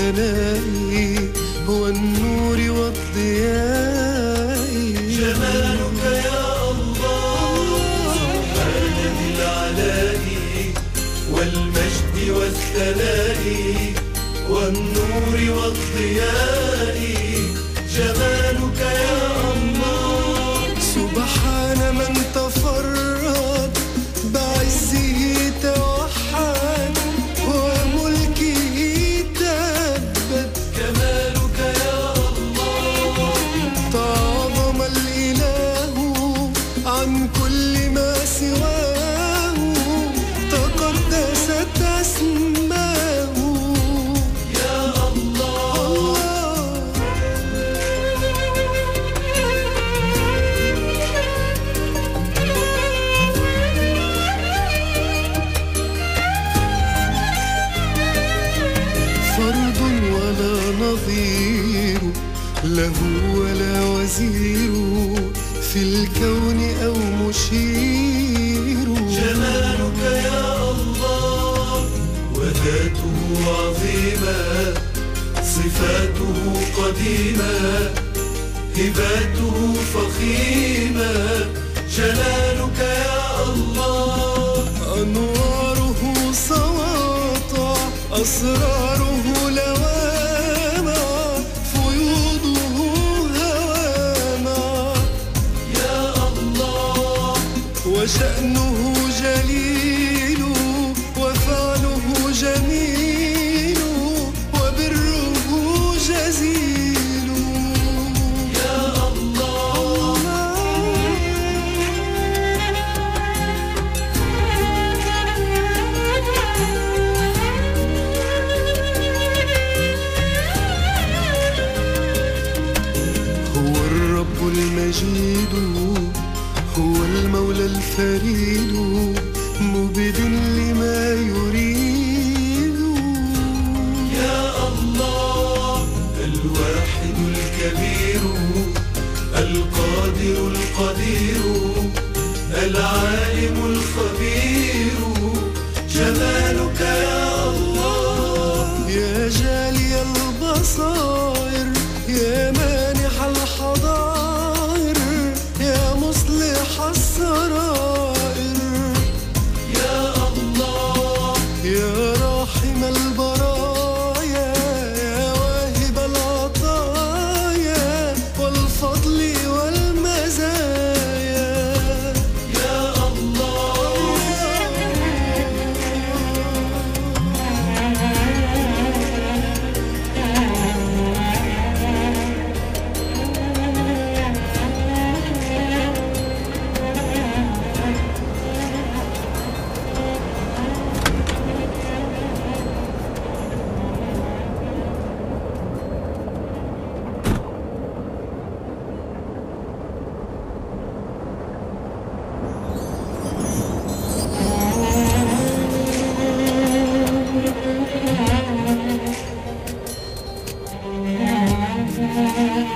ثنائي هو النور والضياء. جمالك يا الله سبحان ذي العلاء والمجد والثناء والنور والضياء. جمالك يا الله سبحان من تفرد بعزه توحد وملكه تبت. جمالك يا الله تعظم الإله عن كل ما سواه تقدست أسماه يا الله. فرد ولا نظير له ولا وزير في الكون أو مشير. جمالك يا الله وذاته عظيمة صفاته قديمة هباته فخيمة. جلالك يا الله أنواره سواطع أسراره لوامع فيوضه هوامع. يا الله وشأنه جليل وفعله جميل وبره جزيل. يا الله هو الرب المجيد هو المولى الفريد مبد لما يريد. يا الله الواحد الكبير القادر القدير العالم الخبير. جمالك يا الله يا جالي البصائر يا مانح الحضائر يا مصلح السرائر. يا الله يا راحم البرايا يا واهب العطايا والفضل والمزايا. يا الله Thank you.